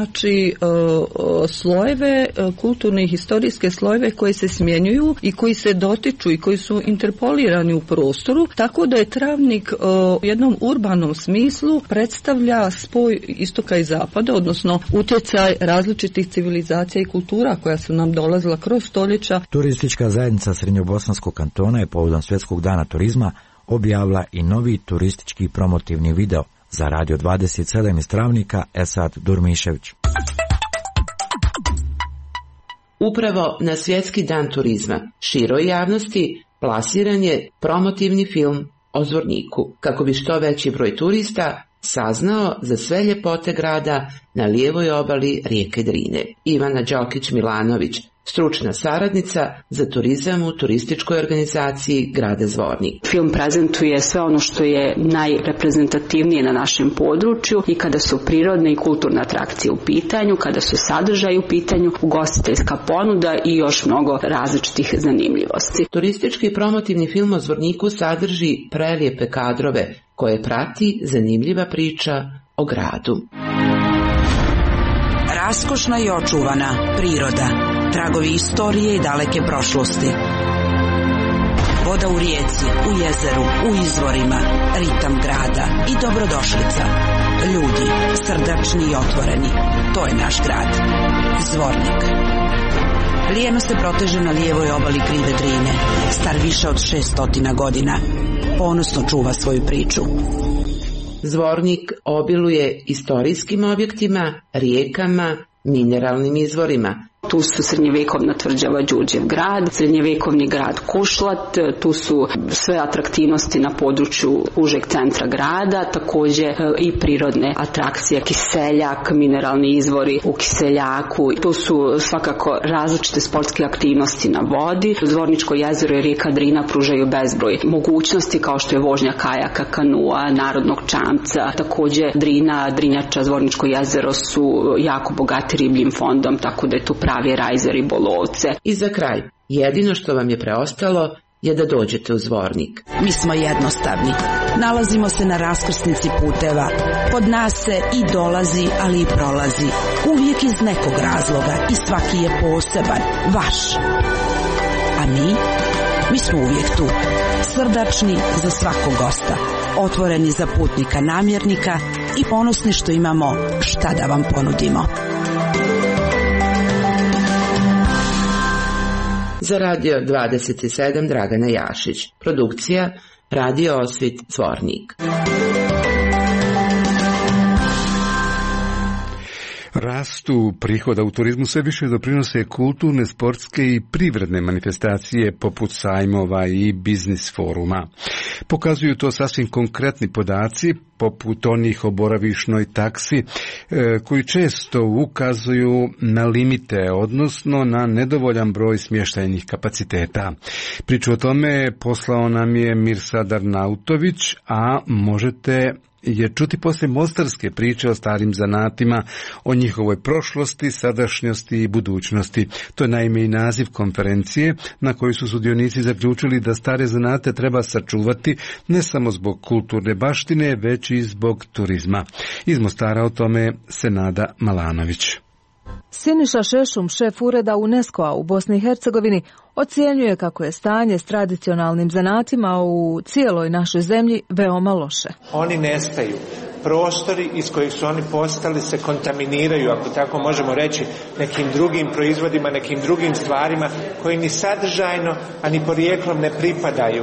slojeve, kulturne i historijske slojeve koje se smjenjuju i koji se dotiču i koji su interpolirani u prostoru, tako da je Travnik u jednom urbanom smislu predstavlja spoj istoka i zapada, odnosno utjecaj različitih civilizacija i kultura koja su nam dolazila kroz stoljeća. Turistička zajednica Srednjobosanskog kantona je povodom Svjetskog dana turizma objavila i novi turistički promotivni video. Za Radio 27 iz Travnika Esad Durmišević. Upravo na Svjetski dan turizma široj javnosti plasiran je promotivni film o Zvorniku, kako bi što veći broj turista saznao za sve ljepote grada na lijevoj obali rijeke Drine. Ivana Đokić-Milanović, stručna saradnica za turizam u turističkoj organizaciji grada Zvornik. Film prezentuje sve ono što je najreprezentativnije na našem području i kada su prirodne i kulturne atrakcije u pitanju, kada su sadržaji u pitanju, ugostiteljska ponuda i još mnogo različitih zanimljivosti. Turistički promotivni film o Zvorniku sadrži prelijepe kadrove koje prati zanimljiva priča o gradu. Raskošna i očuvana priroda, tragovi istorije i daleke prošlosti. voda u rijeci, u jezeru, u izvorima, ritam grada i dobrodošlica. Ljudi, srdačni i otvoreni. To je naš grad. Zvornik. Lijeno se proteže na lijevoj obali krive Drine, star više od 600 godina. Ponosno čuva svoju priču. Zvornik obiluje istorijskim objektima, rijekama, mineralnim izvorima. Tu su srednjevekovna tvrđava Đurđev grad, srednjevekovni grad Kušlat, tu su sve atraktivnosti na području užeg centra grada, također i prirodne atrakcije, Kiseljak, mineralni izvori u Kiseljaku, tu su svakako različite sportske aktivnosti na vodi. Zvorničko jezero i rijeka Drina pružaju bezbroj mogućnosti kao što je vožnja kajaka, kanua, narodnog čamca, također Drina, Drinjača, Zvorničko jezero su jako bogati ribljim fondom, tako da je tu pravi raj za ribolovce. I za kraj, jedino što vam je preostalo je da dođete u Zvornik. Mi smo jednostavni. Nalazimo se na raskrsnici puteva. Kod nas se i dolazi, ali i prolazi. Uvijek iz nekog razloga i svaki je poseban, vaš. A mi smo uvijek tu. Srdačni za svakog gosta. Otvoreni za putnika namjernika i ponosni što imamo šta da vam ponudimo. Za Radio 27 Dragana Jašić. Produkcija Radio Osvit Zvornik. Rastu prihoda u turizmu sve više doprinose kulturne, sportske i privredne manifestacije poput sajmova i biznis foruma. Pokazuju to sasvim konkretni podaci poput onih o boravišnoj taksi koji često ukazuju na limite, odnosno na nedovoljan broj smještajnih kapaciteta. Priču o tome poslao nam je Mirsad Arnautović, a možete je čuti poslije mostarske priče o starim zanatima, o njihovoj prošlosti, sadašnjosti i budućnosti. To je naime i naziv konferencije na kojoj su sudionici zaključili da stare zanate treba sačuvati ne samo zbog kulturne baštine, već i zbog turizma. Iz Mostara o tome Senada Malanović. Siniša Šešum, šef ureda UNESCO-a u Bosni i Hercegovini, ocjenjuje kako je stanje s tradicionalnim zanatima u cijeloj našoj zemlji veoma loše. Oni nestaju. Prostori iz kojih su oni postali se kontaminiraju, ako tako možemo reći, nekim drugim proizvodima, nekim drugim stvarima koji ni sadržajno, a ni porijeklom ne pripadaju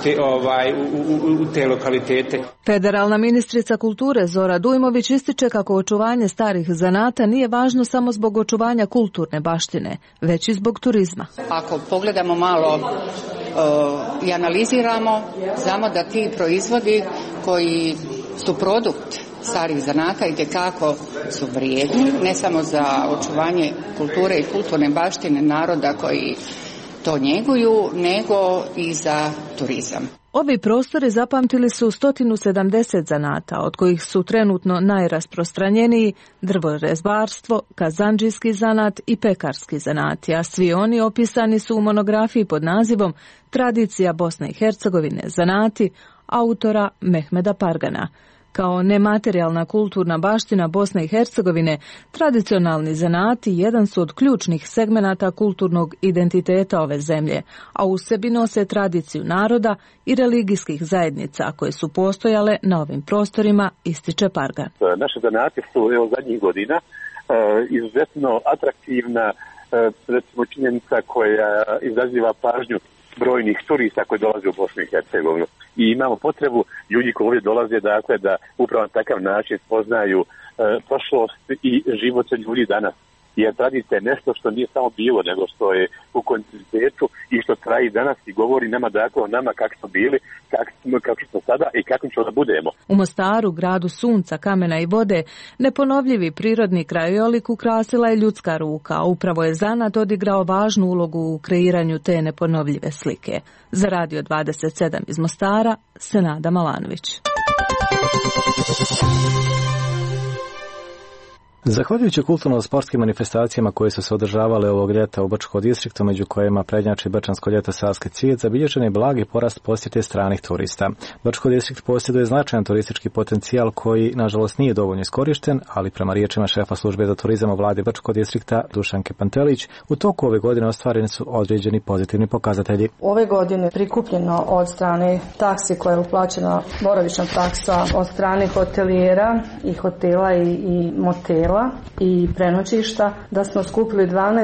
u te lokalitete. Federalna ministrica kulture Zora Dujmović ističe kako očuvanje starih zanata nije važno samo zbog očuvanja kulturne baštine, već i zbog turizma. Ako pogledamo malo i analiziramo, znamo da ti proizvodi koji su produkt starih zanata i tekako su vrijedni, ne samo za očuvanje kulture i kulturne baštine naroda koji to njeguju, nego i za turizam. Ovi prostori zapamtili su 170 zanata, od kojih su trenutno najrasprostranjeniji drvorezbarstvo, kazandžijski zanat i pekarski zanati, a svi oni opisani su u monografiji pod nazivom Tradicija Bosne i Hercegovine, zanati, autora Mehmeda Pargana. Kao nematerijalna kulturna baština Bosne i Hercegovine, tradicionalni zanati jedan su od ključnih segmenata kulturnog identiteta ove zemlje, a u sebi nose tradiciju naroda i religijskih zajednica koje su postojale na ovim prostorima, ističe Pargan. Naše zanati su zadnjih godina izuzetno atraktivna, recimo činjenica koja izaziva pažnju brojnih turista koji dolaze u Bosnu i Hercegovinu. I imamo potrebu ljudi koji ovdje dolaze, dakle, da upravo na takav način spoznaju prošlost i život ljudi danas. Jer tradicija je nešto što nije samo bilo, nego što je u kontinuitetu i što traji danas i govori nama, dakle, o nama kako smo bili, kako smo sada i kako ćemo da budemo. U Mostaru, gradu sunca, kamena i vode, neponovljivi prirodni krajolik ukrasila je ljudska ruka, a upravo je zanat odigrao važnu ulogu u kreiranju te neponovljive slike. Za Radio 27 iz Mostara, Senada Malanović. Zahvaljujući kulturno-sportskim manifestacijama koje su se održavale ovog ljeta u Brčkom distriktu, među kojima prednjači Brčansko ljeto Savski cvijet, zabilježen je blagi porast posjete stranih turista. Brčko distrikt posjeduje značajan turistički potencijal koji, nažalost, nije dovoljno iskorišten, ali prema riječima šefa službe za turizam u vladi Brčkog distrikta Dušanke Pantelić, u toku ove godine ostvareni su određeni pozitivni pokazatelji. Ove godine prikupljeno od strane taksi koja je uplaćena, boravišna taksa od strane hotelijera i hotela i motela i prenoćišta, da smo skupili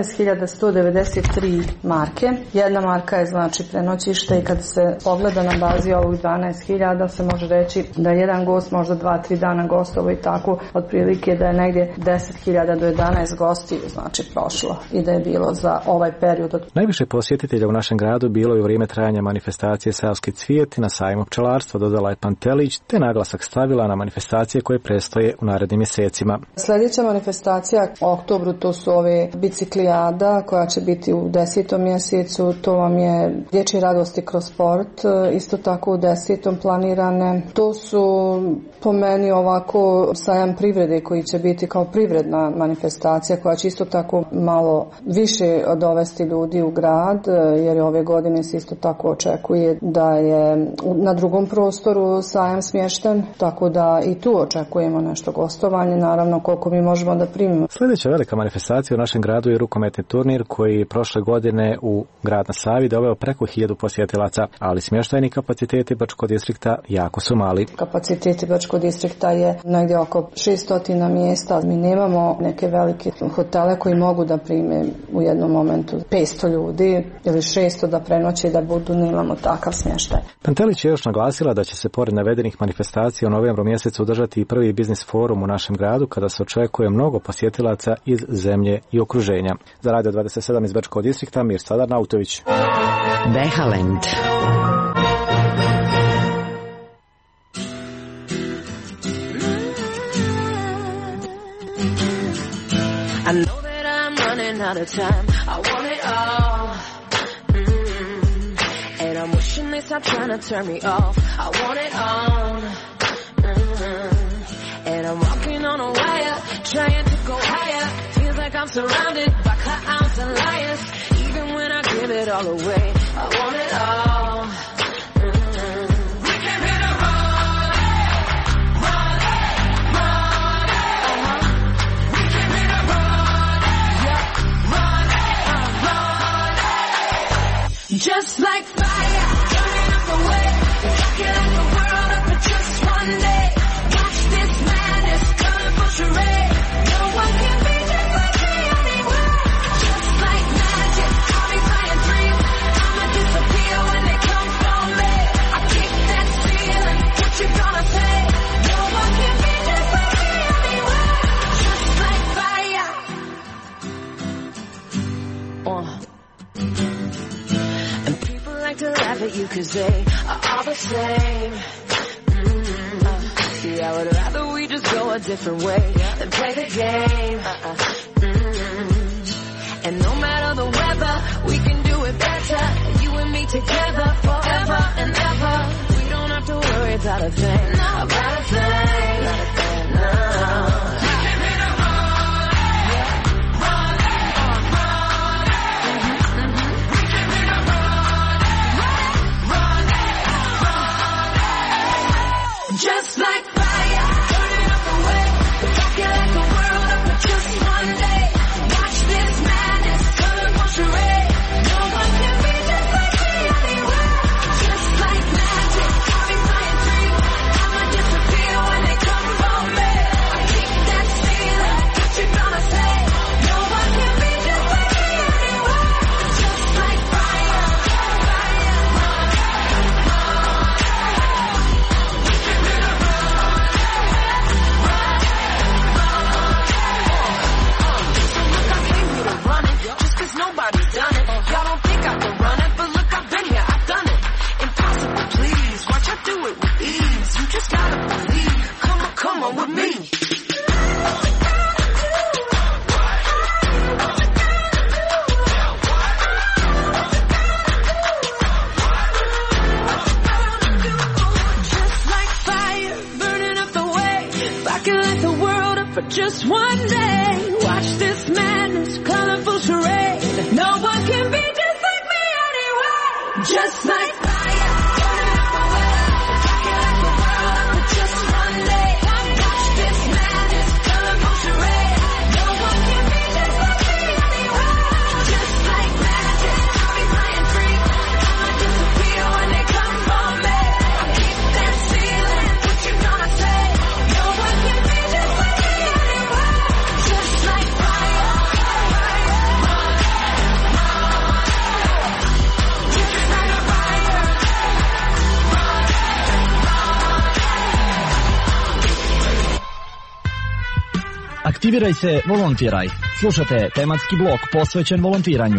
12.193 marke. Jedna marka je znači prenoćište i kad se pogleda na bazi ovih 12.000 se može reći da jedan gost možda 2-3 dana gostovo i tako otprilike da je negdje 10.000 do 11 gosti znači prošlo i da je bilo za ovaj period. Najviše posjetitelja u našem gradu bilo je u vrijeme trajanja manifestacije Savski cvijet na sajmu pčelarstva, dodala je Pantelić, te naglasak stavila na manifestacije koje predstoje u narednim mjesecima. Sljedeća manifestacija u oktobru to su ove biciklijada koja će biti u 10. mjesecu, to vam je dječje radosti kroz sport, isto tako u 10. planirane. To su po meni ovako sajam privrede koji će biti kao privredna manifestacija koja će isto tako malo više dovesti ljudi u grad, jer ove godine se isto tako očekuje da je na drugom prostoru sajam smješten, tako da i tu očekujemo nešto gostovanje, naravno koliko mi možemo da primimo. Sljedeća velika manifestacija u našem gradu je rukometni turnir koji je prošle godine u grad na Savi doveo preko 1000 posjetilaca, ali smještajni kapaciteti Brčkog distrikta jako su mali. Kapaciteti Brčkog distrikta je negdje oko 600 mjesta. Mi nemamo neke velike hotele koji mogu da prime u jednom momentu 500 ljudi ili 600 da prenoće i da budu, nemamo takav smještaj. Pantelić je još naglasila da će se pored navedenih manifestacija u novembru mjesecu održati i prvi biznis forum u našem gradu kada se očekuje mnogo posjetilaca iz zemlje i okruženja. Za Radio 27 iz Brčkog distrikta Mir Sadar Nautović. Behalend. I know that I'm running out of time. I want it all. And I'm wishing they stop trying to turn me off. I want it all. And I'm walking on a wire, trying to go higher. Feels like I'm surrounded by clowns and liars. Even when I give it all away, I want it all. We came here to run it, run it, run it. We came here to run it, yeah, run it, run it. Just like fire, burning up the way, rocking like the world up for just one day. Watch this madness, colorful charade. No one can be just like me anywhere. Just like magic, I'll be flying free. I'ma disappear when they come for me. I kick that ceiling, what you gonna say? No one can be just like me anywhere. Just like fire. And people like to laugh at you 'cause they are all the same. See, I would rather we just go a different way than play the game. And no matter the weather, we can do it better. You and me together forever and ever. We don't have to worry about a thing, about a thing, no. Just like fire, burning up the way, rocking like the world up for just one day. Watch this madness, colorful charade. No one can be just like me anywhere. Just like magic, I'll be flying free. I'ma disappear when they come for me. I kick that ceiling, what you gonna say? No one can be just like me anywhere. Just like fire, nobody's done it. Y'all don't think I can run it, but look, I've been here, I've done it. Impossible, please. Watch I do it with ease. You just gotta believe. Come on with me. Just like fire, burning up the way, rocking like the world up for just one day. this madness, colorful charade. No one can be just like me anyway. Just like fire, burning up my way. Rocking like the world, but just one day. Watch this madness, colorful charade. No one can be just like me anyway. Just like magic, I'll be flying free. I'ma disappear when they come for me. I keep that ceiling, what you gonna say? No one can be just like me anyway. Just like fire. Aktiviraj se, volontiraj. Slušate tematski blok posvećen volontiranju.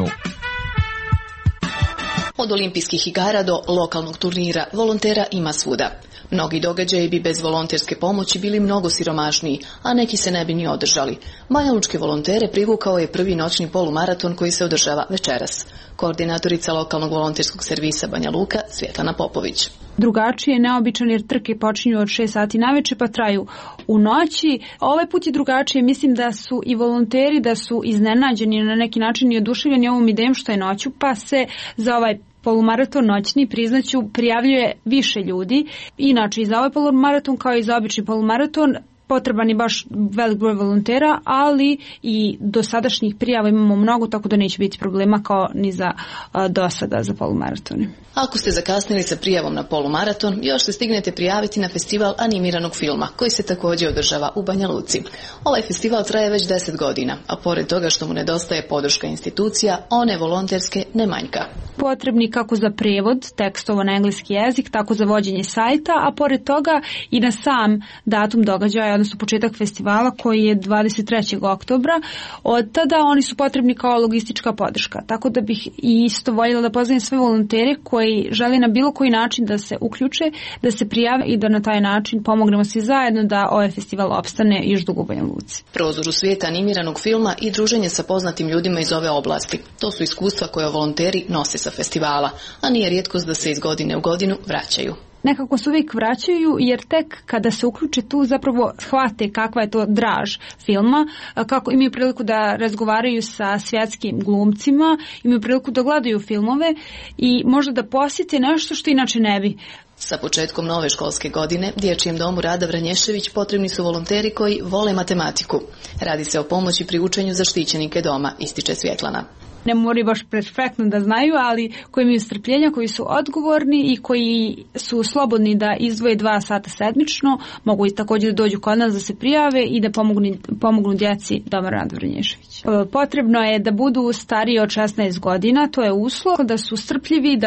Od olimpijskih igara do lokalnog turnira volontera ima svuda. Mnogi događaji bi bez volonterske pomoći bili mnogo siromašniji, a neki se ne bi ni održali. Banjalučke volontere privukao je prvi noćni polumaraton koji se održava večeras. Koordinatorica lokalnog volonterskog servisa Banja Luka, Svjetlana Popović. Drugačije je neobičan jer trke počinju od 6 sati naveče pa traju u noći. Ovaj put je drugačije, mislim da su i volonteri da su iznenađeni na neki način i oduševljeni ovom idejom što je noću, pa se za ovaj polumaraton noćni, priznaću, prijavljuje više ljudi. Inače i za ovaj polumaraton kao i za obični polumaraton potreban je baš velik broj volontera, ali i dosadašnjih prijava imamo mnogo, tako da neće biti problema kao ni za dosada za polumaratone. Ako ste zakasnili sa prijavom na polumaraton, još se stignete prijaviti na festival animiranog filma, koji se također održava u Banja Luci. Ovaj festival traje već 10 godina, a pored toga što mu nedostaje podrška institucija, one volonterske ne manjka. Potrebni kako za prevod tekstova na engleski jezik, tako za vođenje sajta, a pored toga i na sam datum događaja, odnosno početak festivala koji je 23. oktobra. Od tada oni su potrebni kao logistička podrška. Tako da bih isto voljela da pozdravim sve volontere koji žele na bilo koji način da se uključe, da se prijave i da na taj način pomognemo svi zajedno da ovaj festival opstane još dugo u Banja Luci. Prozor u svijet animiranog filma i druženje sa poznatim ljudima iz ove oblasti. To su iskustva koje volonteri nose sa festivala, a nije rijetkost da se iz godine u godinu vraćaju. Nekako se uvijek vraćaju jer tek kada se uključe tu zapravo shvate kakva je to draž filma, kako imaju priliku da razgovaraju sa svjetskim glumcima, imaju priliku da gledaju filmove i možda da posjete nešto što inače ne bi. Sa početkom nove školske godine Dječjem domu Rada Vranješević potrebni su volonteri koji vole matematiku. Radi se o pomoći pri učenju za štićenike doma, ističe Svjetlana. Ne moraju baš perfektno da znaju, ali koji imaju strpljenja, koji su odgovorni i koji su slobodni da izdvoje 2 sata sedmično, mogu i također da dođu kod nas da se prijave i da pomognu djeci Doma Rada Vranješević. Potrebno je da budu stariji od 16 godina, to je uslov, da su strpljivi,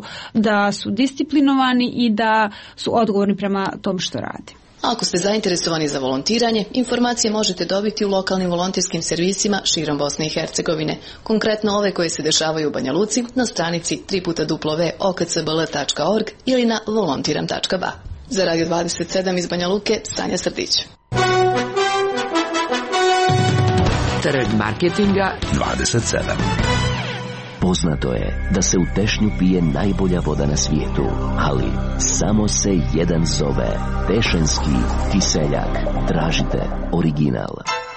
da su disciplinovani i da su odgovorni prema tom što rade. Ako ste zainteresovani za volontiranje, informacije možete dobiti u lokalnim volonterskim servisima širom Bosne i Hercegovine, konkretno ove koje se dešavaju u Banja Luci na stranici www.okcbl.org ili na volontiram.ba. Za Radio 27 iz Banja Luke, Sanja Srdić. Trg marketinga 27. Poznato je da se u Tešnju pije najbolja voda na svijetu, ali samo se jedan zove Tešanski kiseljak. Tražite original.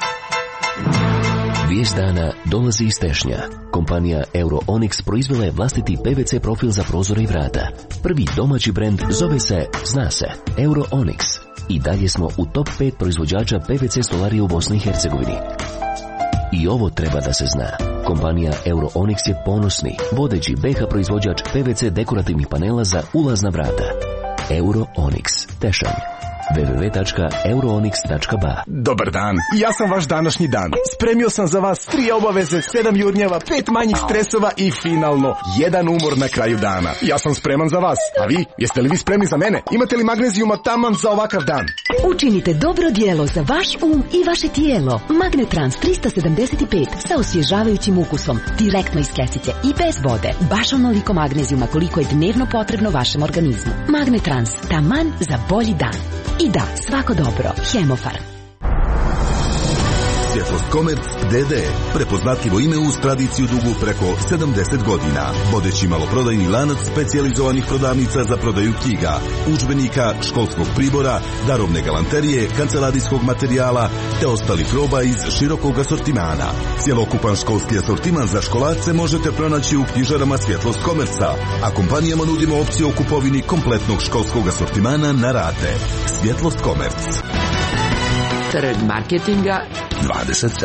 Vijest dana dolazi iz Tešnja. Kompanija Euro-Onyx proizvela je vlastiti PVC profil za prozore i vrata. Prvi domaći brend zove se, zna se, Euro-Onyx. I dalje smo u top 5 proizvođača PVC stolarije u Bosni i Hercegovini. I ovo treba da se zna. Kompanija Euro-Onyx je ponosni, vodeći BH proizvođač PVC dekorativnih panela za ulazna vrata. Euro-Onyx, Tešanj. www.euroonyx.ba. Dobar dan, ja sam vaš današnji dan. Spremio sam za vas 3 obaveze, 7 jurnjeva, 5 manjih stresova i finalno 1 umor na kraju dana. Ja sam spreman za vas, a vi, jeste li vi spremni za mene? Imate li magnezijuma taman za ovakav dan? Učinite dobro djelo za vaš um i vaše tijelo. Magnetrans 375 sa osvježavajućim ukusom, direktno iz kesice i bez vode. Baš onoliko magnezijuma koliko je dnevno potrebno vašem organizmu. Magnetrans, taman za bolji dan. I da, svako dobro. Hemofarm. Svjetlost Komerc DD, prepoznatljivo ime uz tradiciju dugu preko 70 godina. Vodeći maloprodajni lanac specijalizovanih prodavnica za prodaju knjiga, udžbenika, školskog pribora, darovne galanterije, kancelarijskog materijala te ostalih roba iz širokog asortimana. Cjelokupan školski asortiman za školarce možete pronaći u knjižarama Svjetlost Komerca, a kompanijama nudimo opciju o kupovini kompletnog školskog asortimana na rate. Svjetlost Komerc. Trg marketinga 27.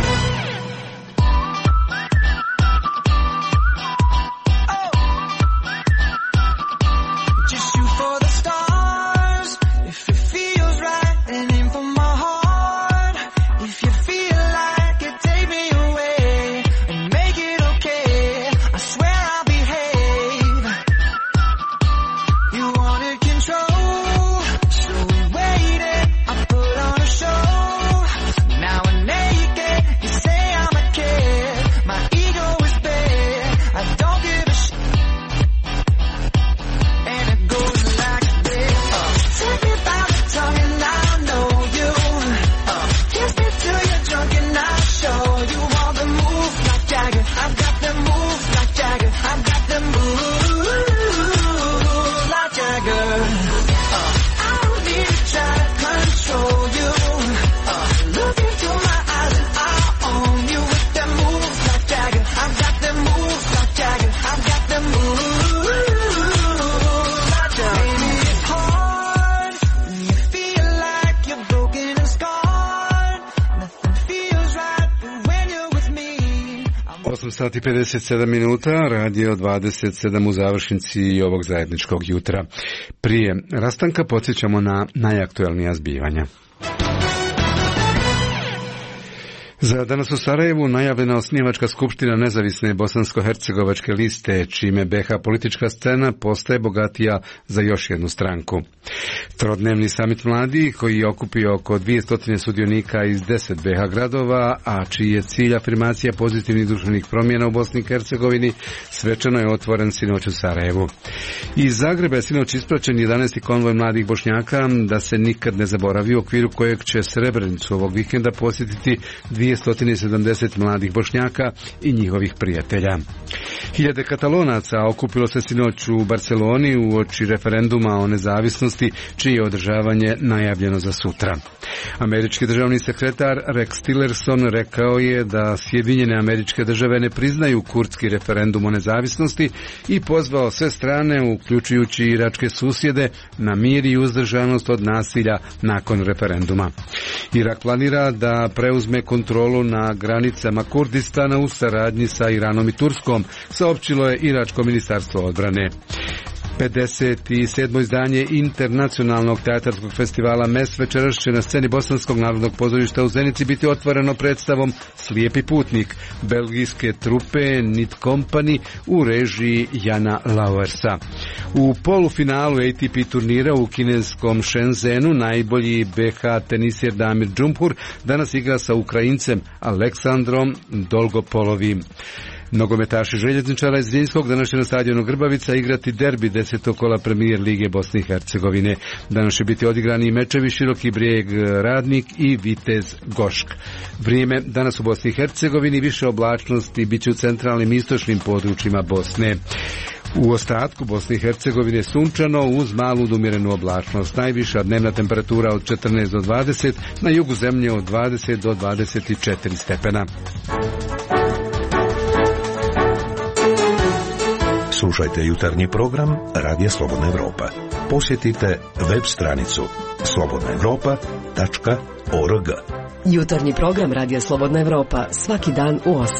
Sati 57 minuta, radio 27 u završnici ovog zajedničkog jutra. Prije rastanka podsjećamo na najaktuelnija zbivanja. Za danas u Sarajevu najavljena osnivačka skupština nezavisne bosansko-hercegovačke liste, čime BH politička scena postaje bogatija za još jednu stranku. Trodnevni samit mladih, koji je okupio oko 200 sudionika iz 10 BH gradova, a čiji je cilj afirmacija pozitivnih društvenih promjena u Bosni i Hercegovini, svečano je otvoren sinoć u Sarajevu. Iz Zagreba je sinoć ispraćen 11. konvoj mladih Bošnjaka, da se nikad ne zaboravi, u okviru kojeg će Srebrenicu ovog vikenda posjetiti 270 mladih Bošnjaka i njihovih prijatelja. Hiljade Katalonaca okupilo se sinoć u Barceloni uoči referenduma o nezavisnosti, čije je održavanje najavljeno za sutra. Američki državni sekretar Rex Tillerson rekao je da Sjedinjene Američke Države ne priznaju kurdski referendum o nezavisnosti i pozvao sve strane, uključujući iračke susjede, na mir i uzdržanost od nasilja nakon referenduma. Irak planira da preuzme kontrolu na granicama Kurdistana u saradnji sa Iranom i Turskom, saopćilo je Iračko ministarstvo odbrane. 57. izdanje Internacionalnog teatarskog festivala MES večeras će na sceni Bosanskog narodnog pozorišta u Zenici biti otvoreno predstavom Slijepi putnik belgijske trupe Nit Company u režiji Jana Lauersa. U polufinalu ATP turnira u kineskom Shenzhenu najbolji BH tenisir Damir Džumhur danas igra sa Ukrajincem Aleksandrom Dolgopolovim. Nogometaši Željezničara iz Zrinskog danas će na stadionu Grbavica igrati derbi 10. kola Premijer Lige Bosne i Hercegovine. Danas će biti odigrani i mečevi Široki Brijeg Radnik i Vitez Gošk. Vrijeme danas u Bosni i Hercegovini više oblačnosti bit će u centralnim i istočnim područjima Bosne. U ostatku Bosne i Hercegovine sunčano uz malu do umjerenu oblačnost. Najviša dnevna temperatura od 14 do 20, na jugu zemlje od 20 do 24 stepena. Slušajte jutarnji program Radija Slobodna Evropa. Posjetite web stranicu slobodnaevropa.org. Jutarnji program Radija Slobodna Evropa svaki dan u 8.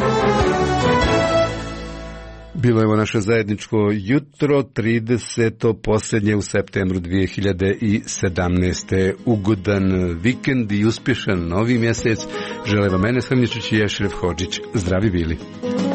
Bilo je ovo naše zajedničko jutro, 30. posljednje u septembru 2017. Ugodan vikend i uspješan novi mjesec. Žele vam mene Srmničić i Ešref Hodžić. Zdravi bili.